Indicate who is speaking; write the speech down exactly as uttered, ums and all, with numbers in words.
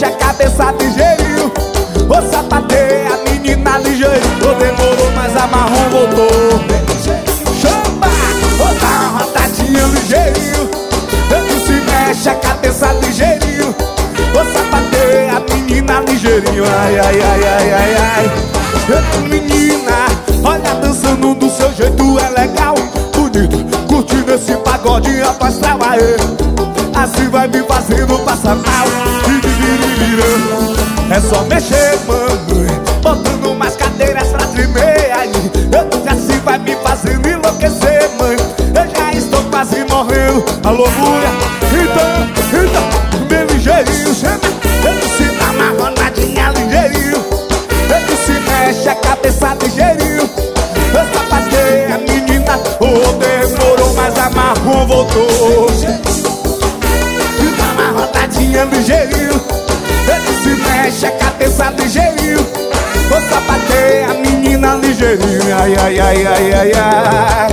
Speaker 1: mexe a cabeça ligeirinho. Ô sapateia a menina ligeirinho. Ô demorou, mas a marrom voltou. Chama, ô dá uma rotadinha ligeirinho. Ele se mexe a cabeça ligeirinho. Ô sapateia a menina ligeirinho. Ai, ai, ai, ai, ai, ai. Eita menina, olha dançando do seu jeito é legal. Bonito, curtindo esse pagode, rapaz, trabalhei. Assim vai me fazendo passar mal. É só mexer, mamãe, botando umas cadeiras pra tremer aí. Assim vai me fazendo enlouquecer, mãe. Eu já estou quase morrendo. Alô, mulher, então, então, bem ligeirinho. Ele se dá uma rondadinha ligeirinho. Ele se mexe a cabeça ligeirinho. Eu sapatei a menina. Oh, demorou, mas a marrom voltou. Dá uma rondadinha ligeirinho. Ele se mexe a cabeça ligeirinho. Vou sapatear a menina ligeirinho. Ai, ai, ai, ai, ai, ai.